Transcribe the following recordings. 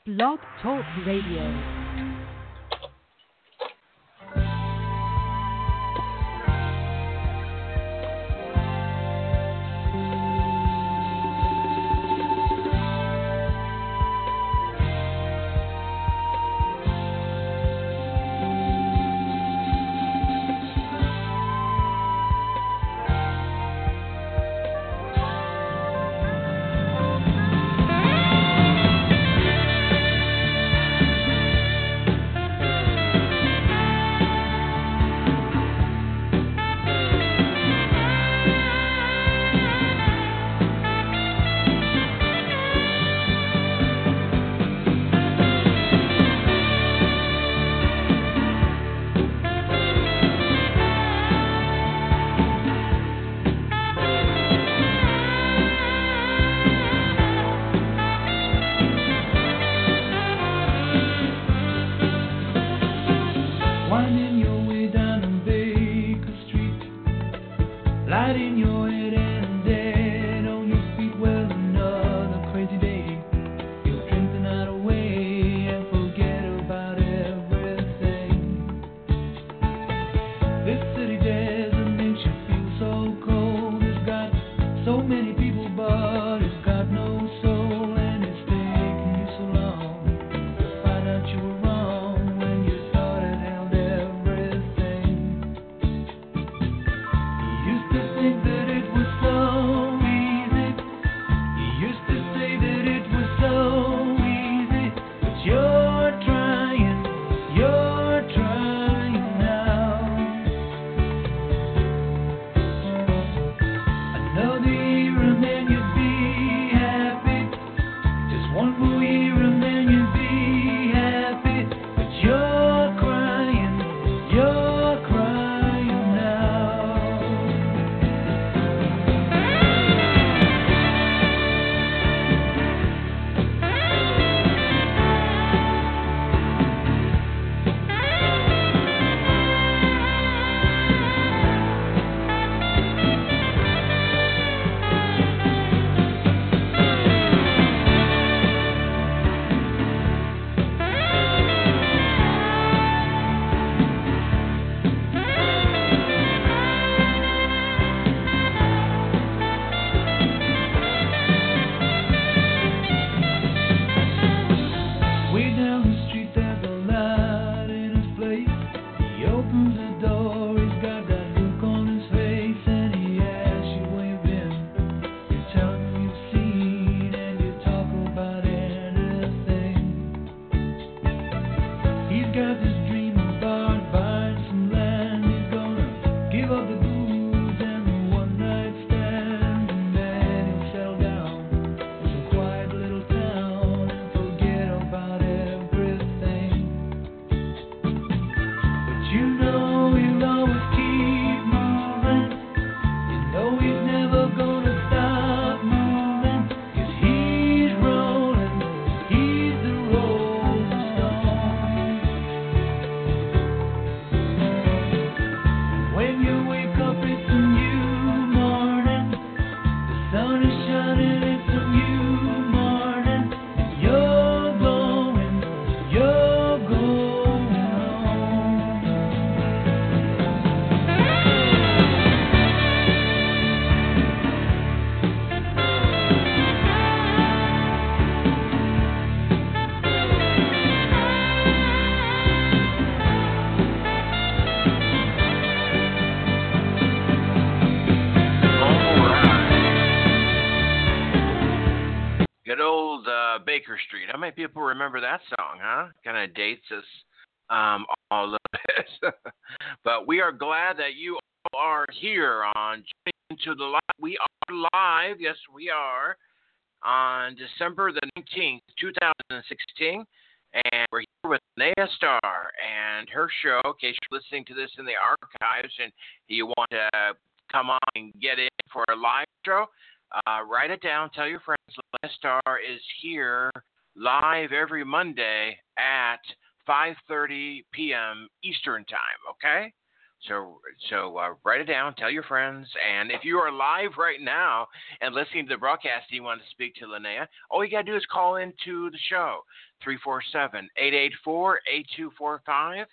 Blog Talk Radio. Baker Street. How many people remember that song, huh? Kind of dates us all a little bit. But we are glad that you are here on Into the Light. We are live, yes, we are, on December the 19th, 2016. And we're here with Naya Starr and her show, in case you're listening to this in the archives and you want to come on and get in for a live show, write it down. Tell your friends. Naya Starr is here live every Monday at 5:30 p.m. Eastern Time, okay? So write it down, tell your friends, and if you are live right now and listening to the broadcast and you want to speak to Linnea, all you got to do is call into the show, 347-884-8245,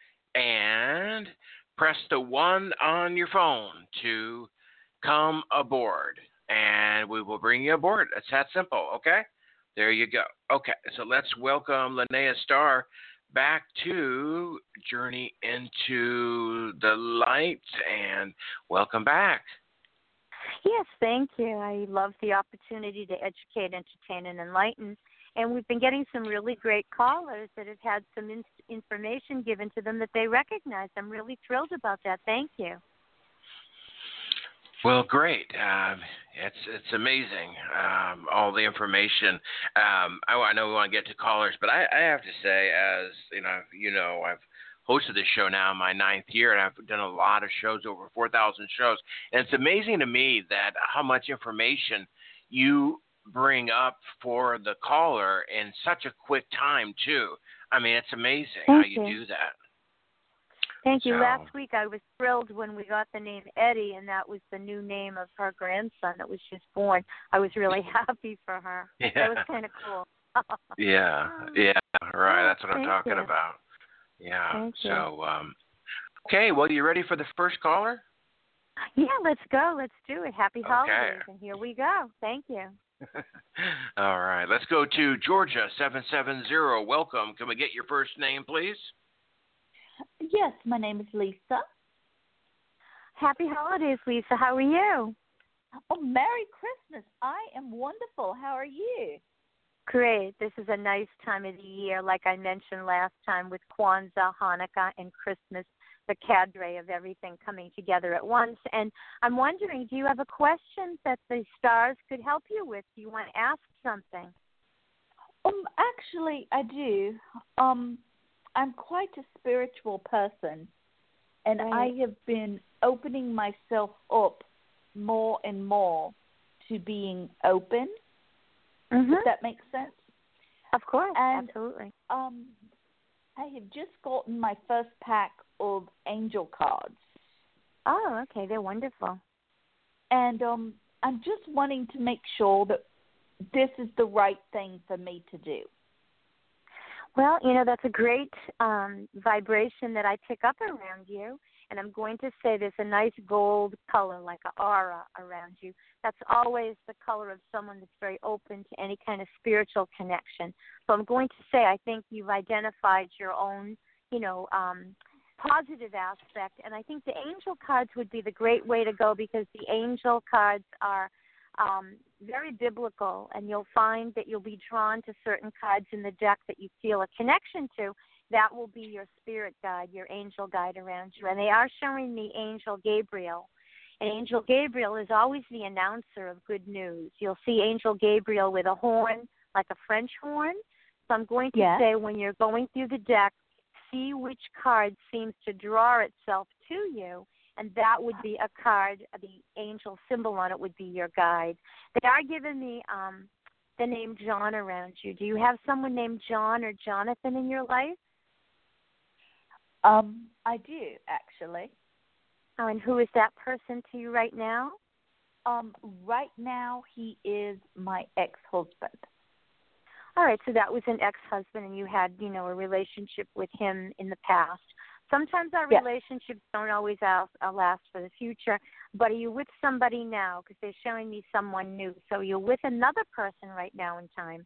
and press the 1 on your phone to come aboard, and we will bring you aboard. It's that simple, okay? There you go. Okay, so let's welcome Linnea Starr back to Journey into the Light, and welcome back. Yes, thank you. I love the opportunity to educate, entertain, and enlighten. And we've been getting some really great callers that have had some information given to them that they recognize. I'm really thrilled about that. Thank you. Well, great. It's amazing, all the information. I know we want to get to callers, but I have to say, as I've hosted this show now in my 9th year, and I've done a lot of shows, over 4,000 shows, and it's amazing to me that how much information you bring up for the caller in such a quick time too. I mean, it's amazing how you do that. Thank you. Last week I was thrilled when we got the name Eddie, and that was the new name of her grandson that was just born. I was really happy for her. Yeah. That was kind of cool. Yeah, right. That's what I'm talking about. Yeah. Thank you. So, okay. Well, you ready for the first caller? Yeah, let's go. Let's do it. Happy holidays, Okay. and here we go. Thank you. All right. Let's go to Georgia 770. Welcome. Can we get your first name, please? Yes, my name is Lisa. Happy holidays, Lisa. How are you? Oh, Merry Christmas. I am wonderful. How are you? Great. This is a nice time of the year, like I mentioned last time, with Kwanzaa, Hanukkah, and Christmas, the cadre of everything coming together at once. And I'm wondering, do you have a question that the stars could help you with? Do you want to ask something? Actually, I do. I'm quite a spiritual person, and Right. I have been opening myself up more and more to being open. Mm-hmm. Does that make sense? Of course, And, absolutely. I have just gotten my first pack of angel cards. Oh, okay. They're wonderful. And I'm just wanting to make sure that this is the right thing for me to do. Well, that's a great vibration that I pick up around you. And I'm going to say there's a nice gold color, like an aura around you. That's always the color of someone that's very open to any kind of spiritual connection. So I'm going to say I think you've identified your own, positive aspect. And I think the angel cards would be the great way to go, because the angel cards are very biblical, and you'll find that you'll be drawn to certain cards in the deck that you feel a connection to. That will be your spirit guide, your angel guide around you. And they are showing me Angel Gabriel. And Angel Gabriel is always the announcer of good news. You'll see Angel Gabriel with a horn, like a French horn. So I'm going to say, when you're going through the deck, see which card seems to draw itself to you, and that would be a card. The angel symbol on it would be your guide. They are giving me the name John around you. Do you have someone named John or Jonathan in your life? I do, actually. Oh, and who is that person to you right now? Right now, he is my ex-husband. All right, so that was an ex-husband, and you had, a relationship with him in the past. Sometimes our relationships don't always last for the future, but are you with somebody now? Because they're showing me someone new. So you're with another person right now in time?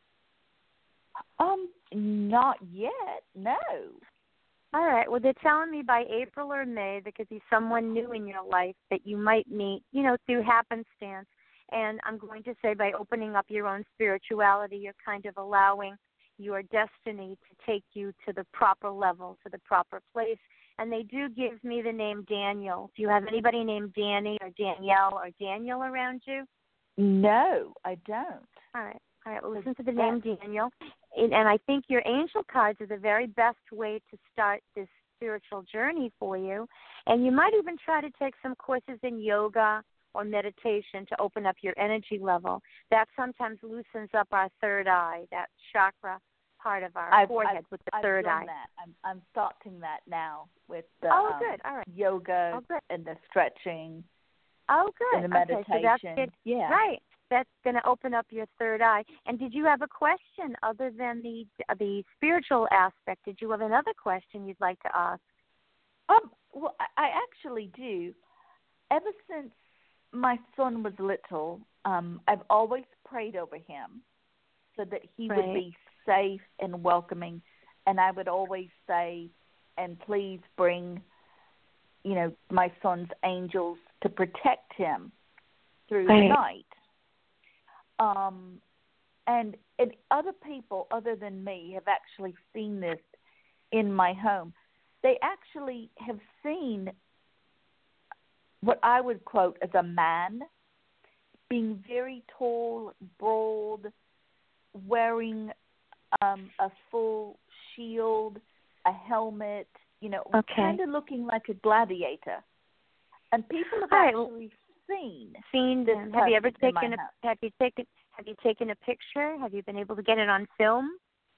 Not yet, no. All right, well, they're telling me by April or May there could be someone new in your life that you might meet, through happenstance. And I'm going to say, by opening up your own spirituality, you're kind of allowing your destiny to take you to the proper level, to the proper place. And they do give me the name Daniel. Do you have anybody named Danny or Danielle or Daniel around you? No, I don't. All right. Well, listen to the name Daniel. And I think your angel cards are the very best way to start this spiritual journey for you. And you might even try to take some courses in yoga or meditation to open up your energy level. That sometimes loosens up our third eye, that chakra part of our forehead with the third done eye. That. I'm starting that now with the good. All right. yoga and the stretching. Oh, good. And the meditation. Okay, so that's good. Yeah. Right. That's going to open up your third eye. And did you have a question other than the spiritual aspect? Did you have another question you'd like to ask? Well, I actually do. Ever since my son was little, I've always prayed over him so that he would be safe and welcoming. And I would always say, and please bring, my son's angels to protect him through the night. And other people other than me have actually seen this in my home. They actually have seen what I would quote as a man being very tall, broad, wearing a full shield, a helmet, kind of looking like a gladiator. And people have actually seen this. Have you ever taken have you taken a picture? Have you been able to get it on film?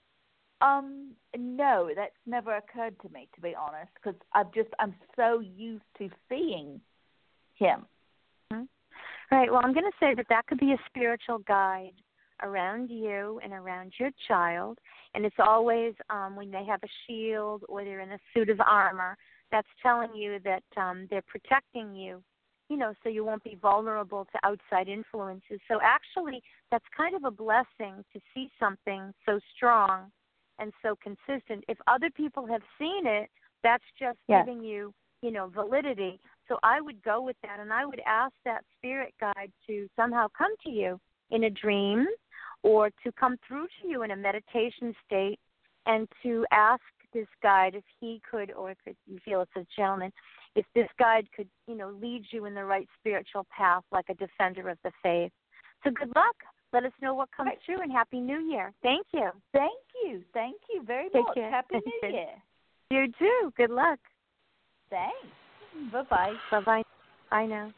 No, that's never occurred to me, to be honest, because I'm so used to seeing him. Mm-hmm. Right. Well, I'm going to say that could be a spiritual guide around you and around your child, and it's always when they have a shield or they're in a suit of armor, that's telling you that they're protecting you, so you won't be vulnerable to outside influences. So actually, that's kind of a blessing to see something so strong and so consistent. If other people have seen it, that's just giving you, validity. So I would go with that, and I would ask that spirit guide to somehow come to you in a dream or to come through to you in a meditation state and to ask this guide if he could, or if you feel it's a gentleman, if this guide could, lead you in the right spiritual path like a defender of the faith. So good luck. Let us know what comes through, and Happy New Year. Thank you. Thank you. Thank you very much. Care. Happy New Year. You too. Good luck. Thanks. Bye-bye. Bye-bye. Bye now.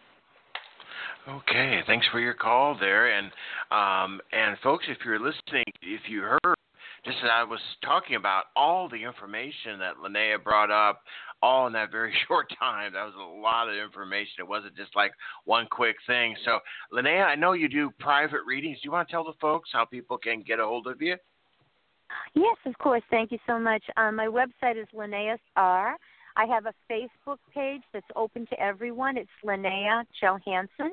Okay, thanks for your call there. And folks, if you're listening, if you heard, just as I was talking about all the information that Linnea brought up, all in that very short time, that was a lot of information. It wasn't just like one quick thing. So, Linnea, I know you do private readings. Do you want to tell the folks how people can get a hold of you? Yes, of course. Thank you so much. My website is Linnaeus R. I have a Facebook page that's open to everyone. It's Linnea Johansson,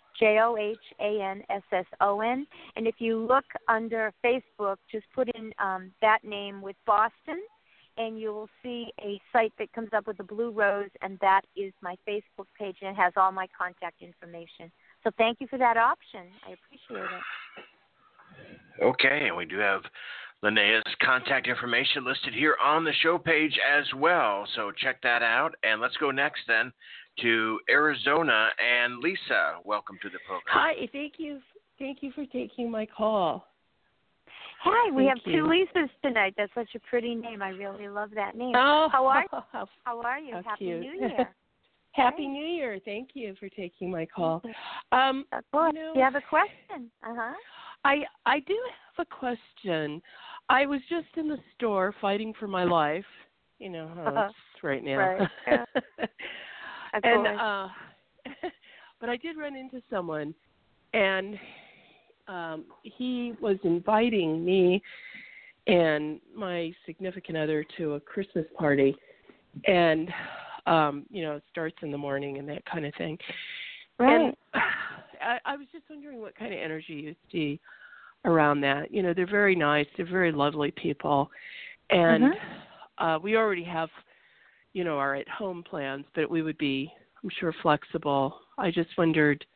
Johannsson. And if you look under Facebook, just put in that name with Boston, and you will see a site that comes up with a blue rose, and that is my Facebook page, and it has all my contact information. So thank you for that option. I appreciate it. Okay, and we do have Linnea's contact information listed here on the show page as well. So check that out. And let's go next then to Arizona. And Lisa, welcome to the program. Hi, thank you. Thank you for taking my call. Hi, we have two Lisas tonight. That's such a pretty name. I really love that name. Oh, how are you? How Happy cute. New Year. Happy New Year. Thank you for taking my call. Of course. You have a question? I do have a question. I was just in the store fighting for my life. You know how it's right now. Right. Yeah. And but I did run into someone, and he was inviting me and my significant other to a Christmas party, and it starts in the morning and that kind of thing. Right. And I was just wondering what kind of energy you see around that. They're very nice. They're very lovely people, and we already have, our at-home plans, but we would be, I'm sure, flexible. I just wondered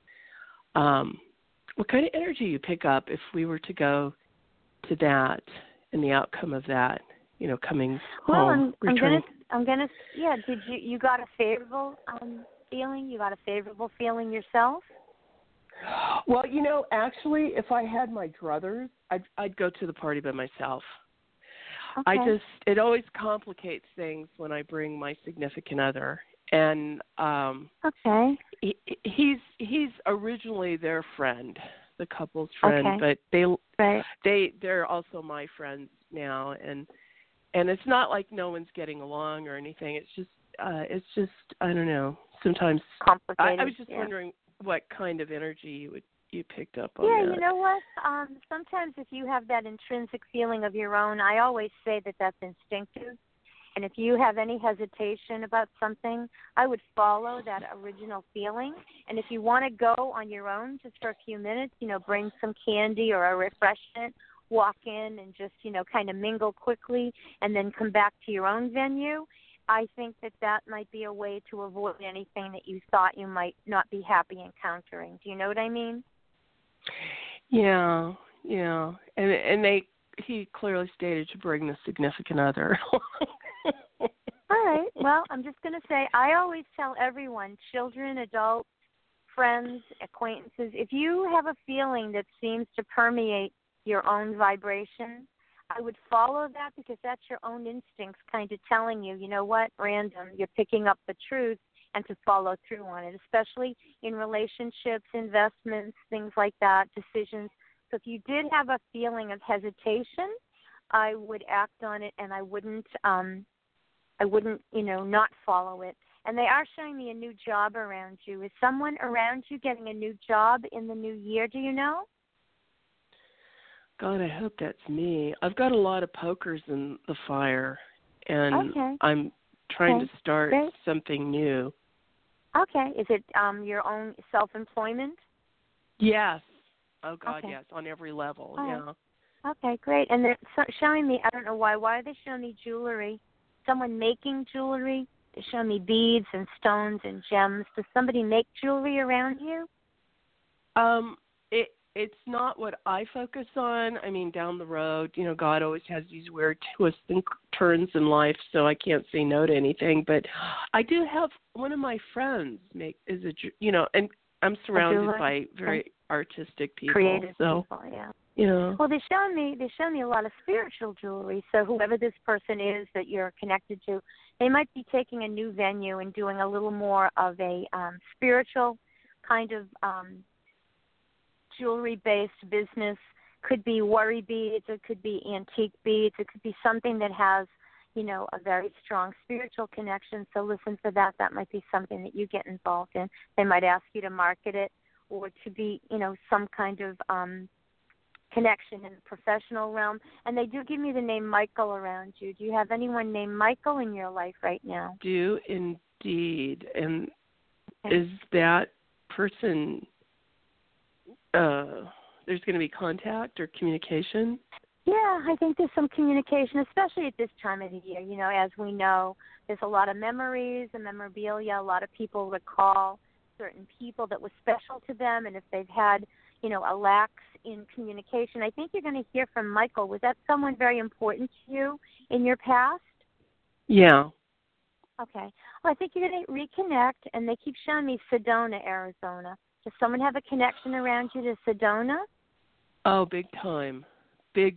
what kind of energy you pick up if we were to go to that and the outcome of that, coming home, returning. I'm gonna. Yeah. Did you got a favorable feeling? You got a favorable feeling yourself? Well, actually, if I had my druthers, I'd go to the party by myself. Okay. It always complicates things when I bring my significant other, and okay, he's originally their friend, the couple's friend, Okay. but they're also my friends now, and it's not like no one's getting along or anything. It's just I don't know. Sometimes Complicated. I was just wondering what kind of energy you picked up on Yeah, that. you know what? Sometimes if you have that intrinsic feeling of your own, I always say that that's instinctive. And if you have any hesitation about something, I would follow that original feeling. And if you want to go on your own just for a few minutes, bring some candy or a refreshment, walk in and just, kind of mingle quickly and then come back to your own venue, I think that might be a way to avoid anything that you thought you might not be happy encountering. Do you know what I mean? Yeah. And he clearly stated to bring the significant other. All right. Well, I'm just going to say, I always tell everyone, children, adults, friends, acquaintances, if you have a feeling that seems to permeate your own vibration, I would follow that because that's your own instincts kind of telling you, you know what, random, you're picking up the truth and to follow through on it, especially in relationships, investments, things like that, decisions. So if you did have a feeling of hesitation, I would act on it and I wouldn't, not follow it. And they are showing me a new job around you. Is someone around you getting a new job in the new year, do you know? God, I hope that's me. I've got a lot of pokers in the fire, and I'm trying to start something new. Okay. Is it your own self-employment? Yes. Oh, God, yes, on every level, yeah. Okay, great. And they're showing me, I don't know why are they showing me jewelry? Someone making jewelry? They're showing me beads and stones and gems. Does somebody make jewelry around you? It's not what I focus on. I mean, down the road, God always has these weird twists and turns in life, so I can't say no to anything. But I do have one of my friends and I'm surrounded by very artistic people, creative people, yeah. Well, they're showing me a lot of spiritual jewelry. So whoever this person is that you're connected to, they might be taking a new venue and doing a little more of a spiritual kind of jewelry-based business. Could be worry beads, it could be antique beads, it could be something that has, a very strong spiritual connection. So listen for that. That might be something that you get involved in. They might ask you to market it or to be, some kind of connection in the professional realm. And they do give me the name Michael around you. Do you have anyone named Michael in your life right now? Do indeed. And is that person... there's going to be contact or communication? Yeah, I think there's some communication, especially at this time of the year. As we know, there's a lot of memories and memorabilia. A lot of people recall certain people that were special to them, and if they've had, a lax in communication, I think you're going to hear from Michael. Was that someone very important to you in your past? Yeah. Okay. Well, I think you're going to reconnect, and they keep showing me Sedona, Arizona. Does someone have a connection around you to Sedona? Oh, big time. Big.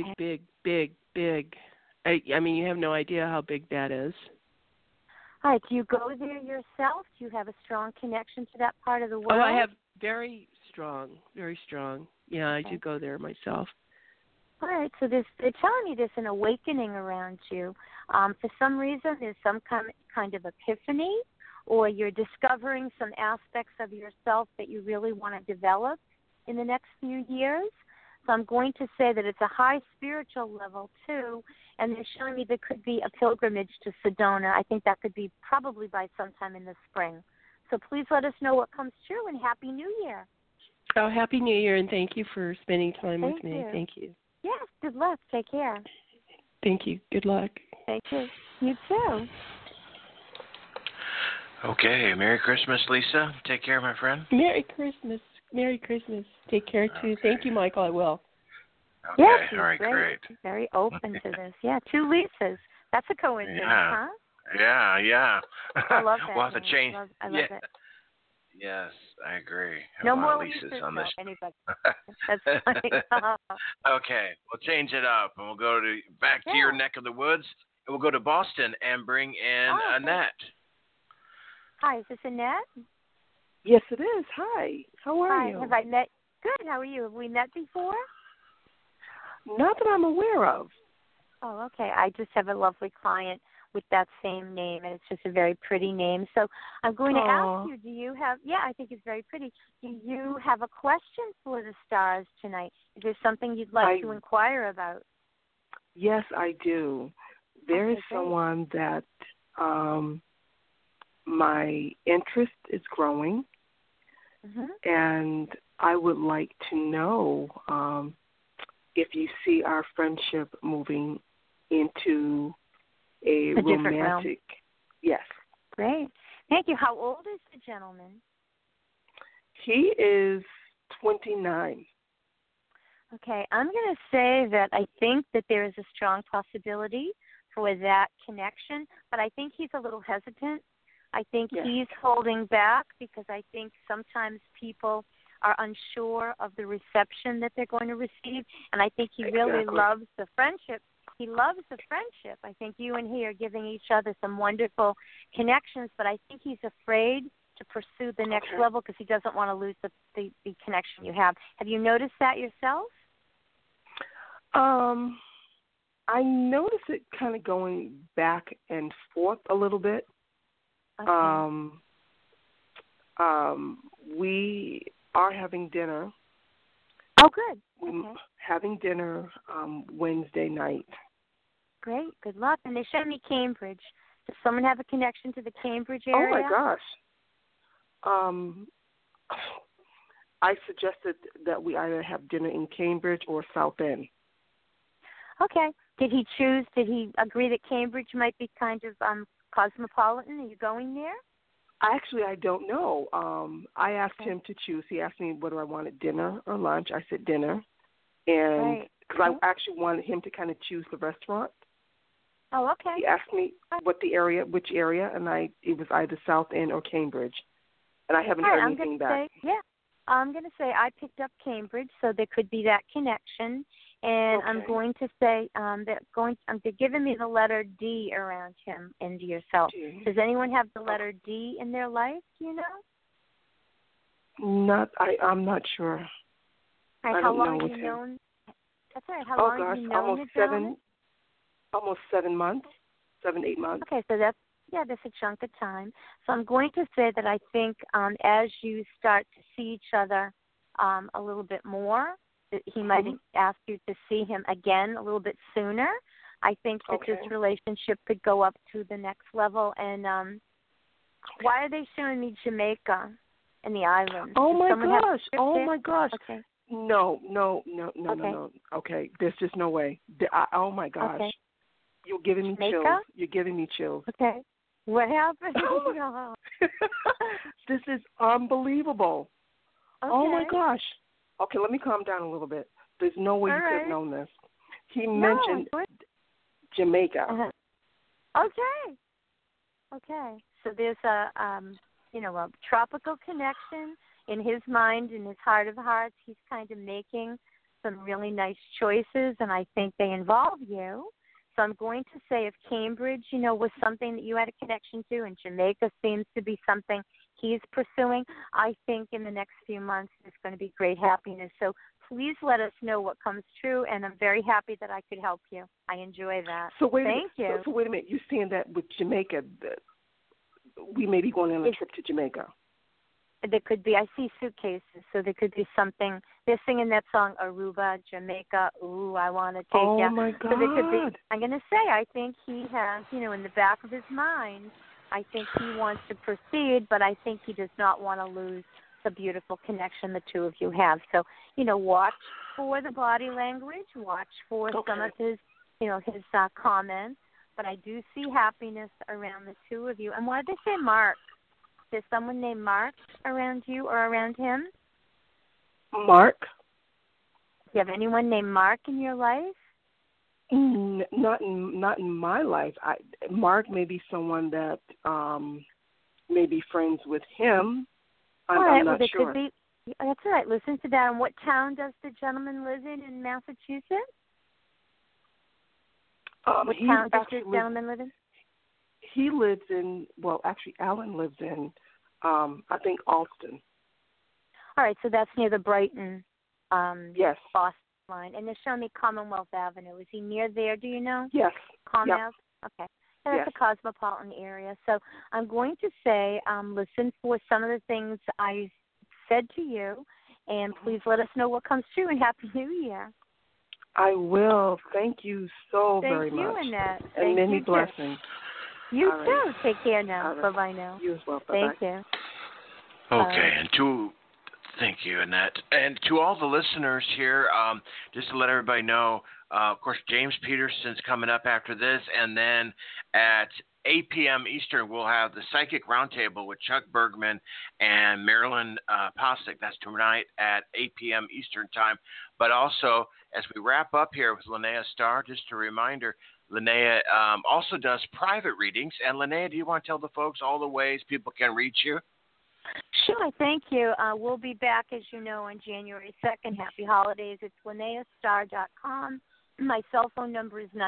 I mean, you have no idea how big that is. All right. Do you go there yourself? Do you have a strong connection to that part of the world? Oh, I have very strong. Yeah, I do go there myself. All right. So they're telling me there's an awakening around you. For some reason, there's some kind of epiphany, or you're discovering some aspects of yourself that you really want to develop in the next few years. So I'm going to say that it's a high spiritual level, too, and they're showing me there could be a pilgrimage to Sedona. I think that could be probably by sometime in the spring. So please let us know what comes true, and Happy New Year. Oh, Happy New Year, and thank you for spending time with me. Thank you. Yes, good luck. Take care. Thank you. Good luck. Thank you. You too. Okay, Merry Christmas, Lisa. Take care, my friend. Merry Christmas. Take care, too. Okay. Thank you, Michael. I will. Okay, yes, all right, great. Very open to this. Yeah, 2 Lisas. That's a coincidence, huh? Yeah. I love that. We'll have to change. I love it. Yes, I agree. No more Lisas on this. this. Anybody. That's funny. Okay, we'll change it up, and we'll go back to your neck of the woods, and we'll go to Boston and bring in Annette. Hi, is this Annette? Yes, it is. Hi. How are you? Have I met Good. How are you? Have we met before? Not that I'm aware of. Oh, okay. I just have a lovely client with that same name, and it's just a very pretty name. So I'm going to ask you, do you have, I think it's very pretty. Do you have a question for the stars tonight? Is there something you'd like to inquire about? Yes, I do. There is someone that my interest is growing, and I would like to know if you see our friendship moving into a romantic. Yes. Great. Thank you. How old is the gentleman? He is 29. Okay. I'm going to say that I think that there is a strong possibility for that connection, but I think he's a little hesitant. I think he's holding back because I think sometimes people are unsure of the reception that they're going to receive, and I think he really loves the friendship. He loves the friendship. I think you and he are giving each other some wonderful connections, but I think he's afraid to pursue the next level because he doesn't want to lose the connection you have. Have you noticed that yourself? I notice it kind of going back and forth a little bit. Okay. We are having dinner. Oh, good. We're having dinner Wednesday night. Great. Good luck. And they showed me Cambridge. Does someone have a connection to the Cambridge area? Oh, my gosh. I suggested that we either have dinner in Cambridge or South End. Okay. Did he agree that Cambridge might be kind of cosmopolitan? Are you going there? Actually, I don't know. I asked him to choose. He asked me whether I wanted dinner or lunch. I said dinner. And because I actually wanted him to kind of choose the restaurant. Oh, okay. He asked me which area, and it was either South End or Cambridge. And I haven't heard anything back. I'm going to say I picked up Cambridge, so there could be that connection. And I'm going to say they're giving me the letter D around him and yourself. D. Does anyone have the letter D in their life? Do you know? I'm not sure. All right, how long have you known? That's all right. How long have you known the gentleman? Almost 7 months, 8 months. Okay, so that's a chunk of time. So I'm going to say that I think as you start to see each other a little bit more, he might ask you to see him again a little bit sooner. I think that this relationship could go up to the next level. And why are they showing me Jamaica and the islands? Oh, my gosh. Oh, my gosh. Okay. No. Okay, there's just no way. Oh, my gosh. Okay. You're giving me Jamaica? chills. You're giving me chills. Okay. What happened? This is unbelievable. Okay. Oh, my gosh. Okay, let me calm down a little bit. There's no way you could have known this. He mentioned Jamaica. Okay. So there's a tropical connection in his mind, in his heart of hearts. He's kind of making some really nice choices, and I think they involve you. So I'm going to say if Cambridge, was something that you had a connection to, and Jamaica seems to be something he's pursuing, I think in the next few months there's going to be great happiness. So please let us know what comes true, and I'm very happy that I could help you. I enjoy that. So wait a minute. You're saying that with Jamaica, we may be going on a trip to Jamaica. There could be, I see suitcases, so there could be something. They're singing that song, Aruba, Jamaica, ooh, I want to take you. Oh, my God. So there could be, I'm going to say, I think he has, in the back of his mind, I think he wants to proceed, but I think he does not want to lose the beautiful connection the two of you have. So, watch for the body language, watch for some of his, his comments, but I do see happiness around the two of you. And why did they say Mark? Is there someone named Mark around you or around him? Mark? Do you have anyone named Mark in your life? Not in my life. Mark may be someone that may be friends with him. I'm not sure. That's all right. Listen to that. And what town does the gentleman live in Massachusetts? What town does this gentleman live in? He lives in, actually, Alan lives in, I think, Alston. All right, so that's near the Brighton Yes. Boston line, and they're showing me Commonwealth Avenue. Is he near there? Do you know? Yes. Commonwealth. Okay. And Yes. that's a cosmopolitan area. So I'm going to say, listen for some of the things I said to you, and please let us know what comes true. And Happy New Year. I will. Thank you so very much. Thank you, Annette. And many you blessings. You All too. right. Take care now. Right. Bye-bye now. You as well. Bye-bye. Thank you. Okay, thank you, Annette. And to all the listeners here, just to let everybody know, of course, James Peterson's coming up after this, and then at 8 p.m. Eastern, we'll have the Psychic Roundtable with Chuck Bergman and Marilyn Posick. That's tonight at 8 p.m. Eastern Time. But also, as we wrap up here with Linnea Starr, just a reminder, Linnea also does private readings. And Linnea, do you want to tell the folks all the ways people can reach you? Sure, thank you. We'll be back, as you know, on January 2nd. Happy holidays. It's LinneaStarr.com. My cell phone number is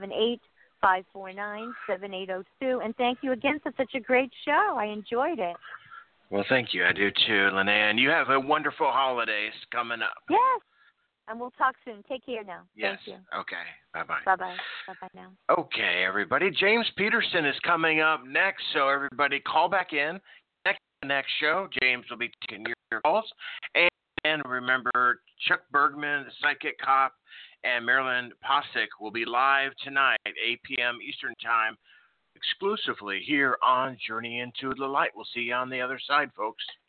978-549-7802. And thank you again for such a great show. I enjoyed it. Well, thank you. I do too, Linnea. And you have a wonderful holidays coming up. Yes. And we'll talk soon. Take care now. Yes. Thank you. Okay. Bye-bye. Bye-bye. Bye-bye now. Okay, everybody. James Peterson is coming up next, so everybody call back in. Next show, James will be taking your calls. And remember, Chuck Bergman, the Psychic Cop, and Marilyn Posick will be live tonight at 8 p.m. Eastern Time, exclusively here on Journey into the Light. We'll see you on the other side, folks.